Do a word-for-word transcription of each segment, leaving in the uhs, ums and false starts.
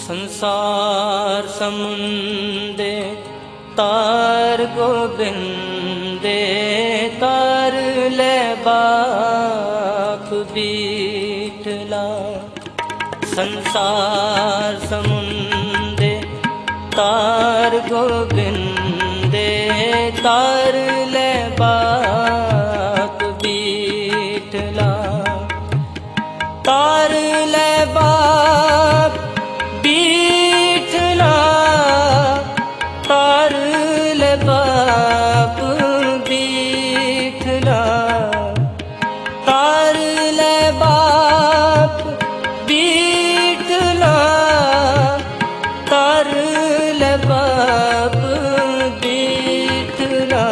संसार समुंदे तार गोबिंदे तार ले बाप बीठला। संसार समुंदे तार गोबिंदे तार ले बाप बीठला। तार ले बाप बीठला तार ले बाप बीठला। तार ले बाप बीठला तार ले बाप बीठला।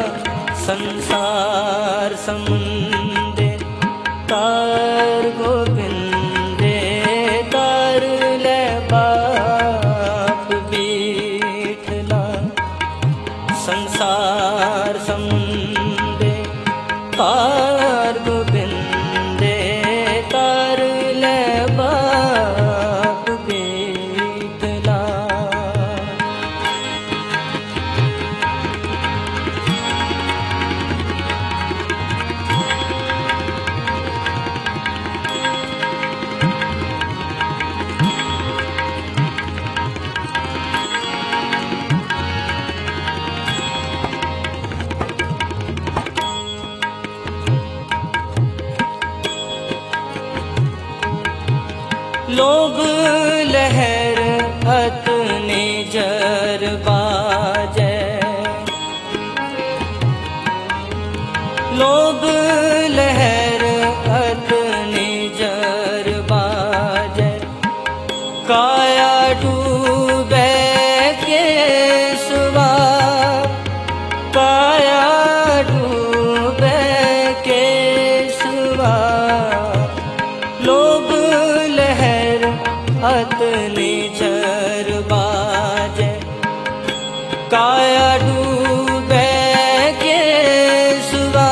संसार समुंदे तार गोबिंदे तार ले बाप बीठला। संसार समुंदे तार गोबिंदे तार ले बाप बीठला। लोभ लहर अतने जर बाजे। लोभ लहर अतने जर बाजे। काया डूबे केसवा काया डूबे केसवा। लोभ लहर अतने जर बाजे। काया डूबे केसवा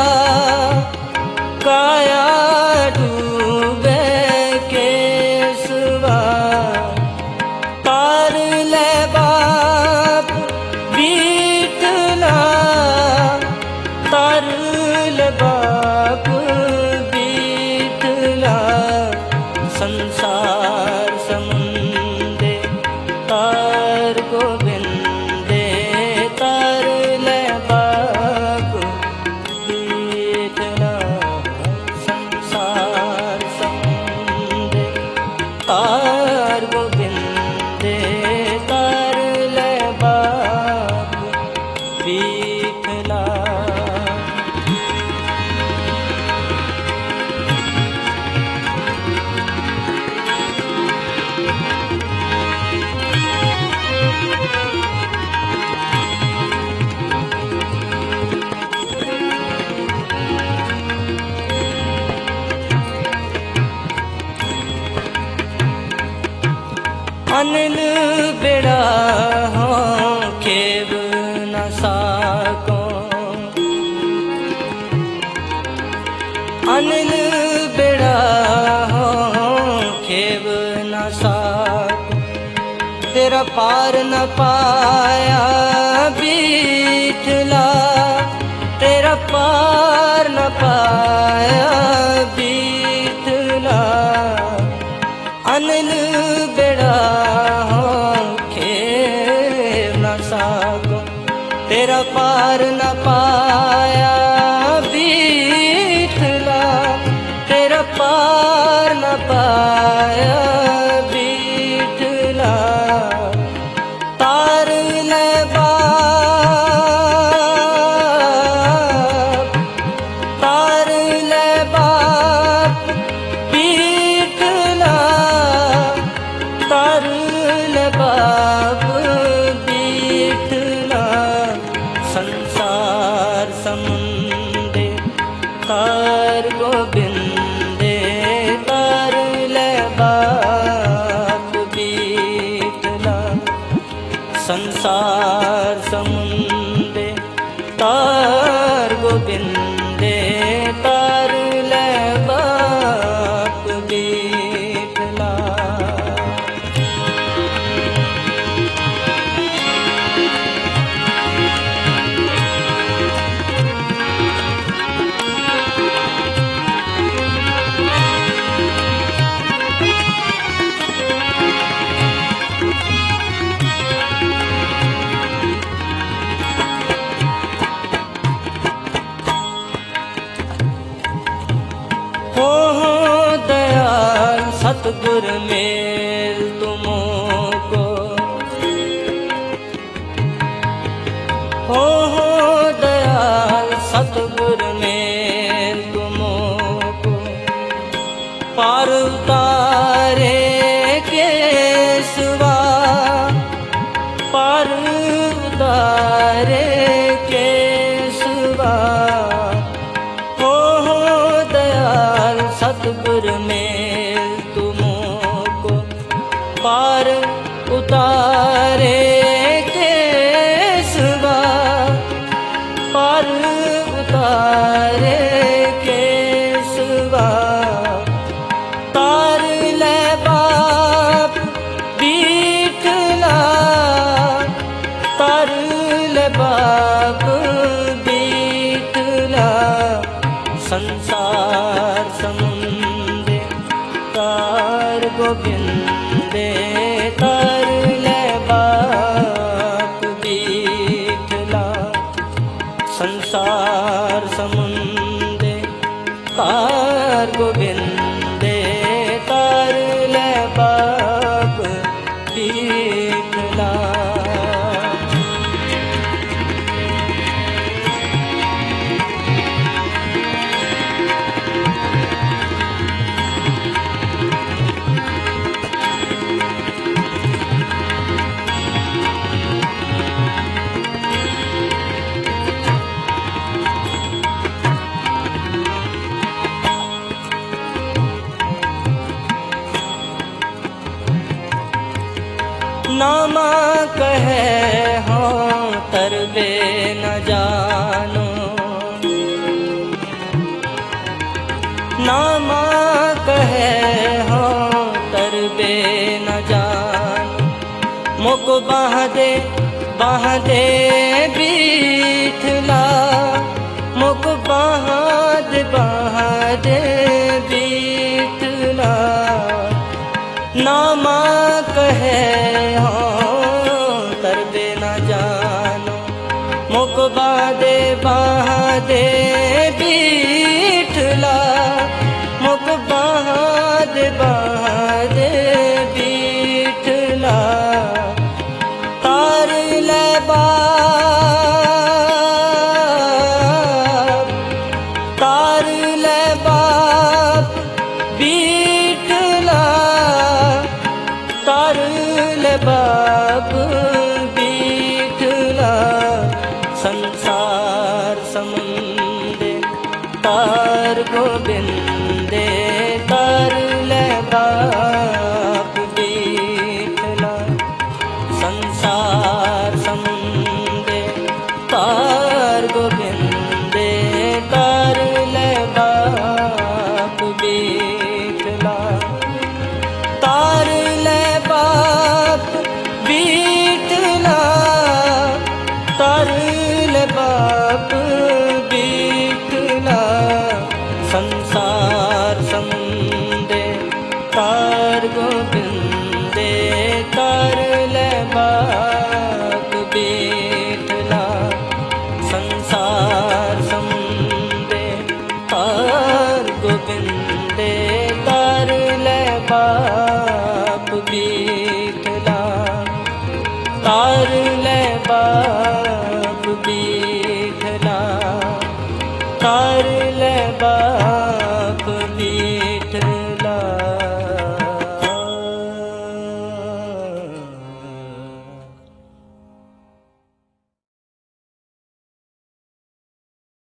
काया डूबे केसवा। तार ले बाप बीठला तार ले बाप बीठला। संसार समुंदे तार गोबिंदे तार ले बाप बीठला। संसार समुंदे तार गोबिंदे तार ले बाप बीठला। अनिल बेड़ा हो खेव न साको। अनिल बेड़ा हो खेव न साको। तेरा पार न पाया बीठला तेरा पार न पाया बीठला। अनिल बेड़ा हो खेव न साको। तेरा पार न पाया बीठला तेरा पार न पाया बीठला। तार ले बाप तार ले बाप बीठला तार ले बाप बीठला। संसार समुंदे तार गोबिंदे तार ले सतगुर मेल तुमको, हो हो दयाल सतगुर मेल तुमको। पार उतारे के सिवा, पार उतारे के सिवा, हो हो दयाल सतगुर मेल तुमको। पार उतारे के सिवा, पार उतारे के सिवा, तार ले बाप बीठला, तार ले बाप बीठला। संसार समुंदे तार गोविंदे, तार ले बाप बीठला। संसार समुंदे तार गोविंदे, तार ले बाप बीठला। नामा कहे हो तरबे न जानो, नामा कहे हो तरबे न जानो। मुक बांधे बांधे बीठला, मुक बांधे बांधे बीठला। नामा कहे हो तरबे न जानो, मुक बांधे बांधे बीठला, मुक बांधे बांधे बीठला। तार ले बाप, तार ले बाप बीठला, तार ले बाप बीठला। संसार समुंदे तार गोविंदे, तार ले बाप बीठला। संसार समुंदे तार गोविंदे, तार ले बाप बीठला। तार ले बाप बीठला, तार ले बाप बीठला। संसार समुंदे तार गोविंदे, तार ले बाप बीठला। संसार समुंदे तार गोविंदे, तार ले बाप बीठला। तार ले बाप बीठला, तार ले बाप